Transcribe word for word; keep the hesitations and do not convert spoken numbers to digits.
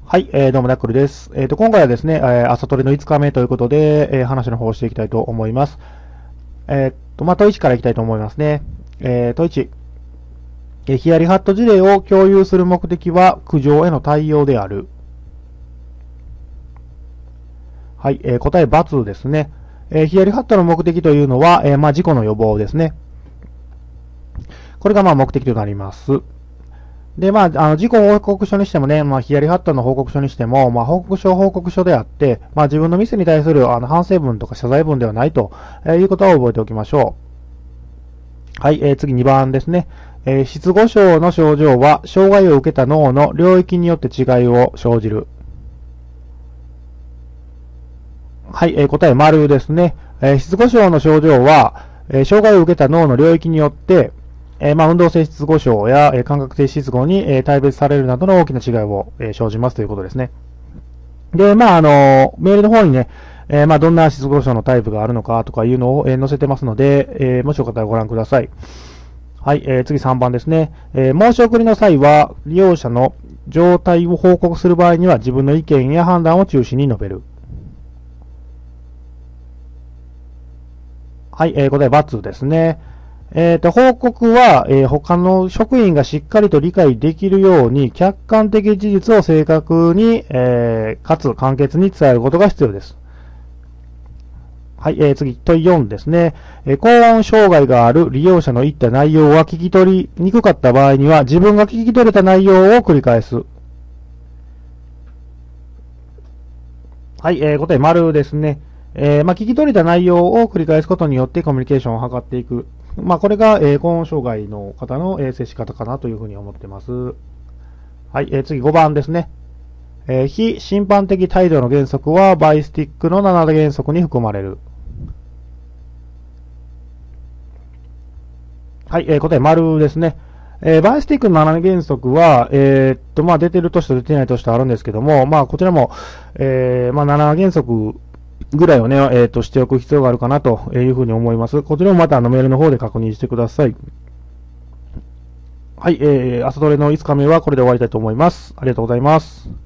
はい、えー、どうも、ナックルです。えっと、今回はですね、えー、朝トレのいつかめということで、えー、話の方をしていきたいと思います。えーっと、まあ、問いちからいきたいと思いますね。えー、問いち、えーヒヤリハット事例を共有する目的は、苦情への対応である。はい、えー、答え、×ですね。えーヒヤリハットの目的というのは、えー、まあ、事故の予防ですね。これが、まあ、目的となります。で、まあ、あの、事故報告書にしてもね、まあ、ヒヤリハットの報告書にしても、まあ、報告書報告書であって、まあ、自分の店に対する、あの、反省文とか謝罪文ではないと、えーいうことを覚えておきましょう。はい、えー、次にばんですね。えー、失語症の症状は、障害を受けた脳の領域によって違いを生じる。はい、えー、答え、丸ですね。えー、失語症の症状は、えー、障害を受けた脳の領域によって、えー、まあ、運動性失語症や、えー、感覚性失語に、えー、大別されるなどの大きな違いを、えー、生じますということですね。で、まあ、あの、メールの方にね、えー、まあ、どんな失語症のタイプがあるのかとかいうのを、えー、載せてますので、えー、もしよかったらご覧ください。はい、えー、次さんばんですね。えー、申し送りの際は、利用者の状態を報告する場合には、自分の意見や判断を中心に述べる。はい、えー、答え、×ですね。えっ、ー、と、報告は、えー、他の職員がしっかりと理解できるように、客観的事実を正確に、えー、かつ簡潔に伝えることが必要です。はい、えー、次、問いよんですね。えー、高音障害がある利用者の言った内容は聞き取りにくかった場合には、自分が聞き取れた内容を繰り返す。はい、えー、答え、丸ですね。えー、まあ、聞き取れた内容を繰り返すことによってコミュニケーションを図っていく。まあ、これが、えー、高音障害の方の、えー、接し方かなというふうに思ってます。はい、えー、次ごばんですね。えー、非審判的態度の原則はバイスティックのなな原則に含まれる。はい、えー、答え、丸ですね。えー、バイスティックのなな原則は、えー、っと、まあ、出てる年と出てない年とあるんですけども、まあ、こちらも、えー、まあ、なな原則ぐらいをね、えー、っと、しておく必要があるかなというふうに思います。こちらもまたあのメールの方で確認してください。はい、えー、朝トレのいつかめはこれで終わりたいと思います。ありがとうございます。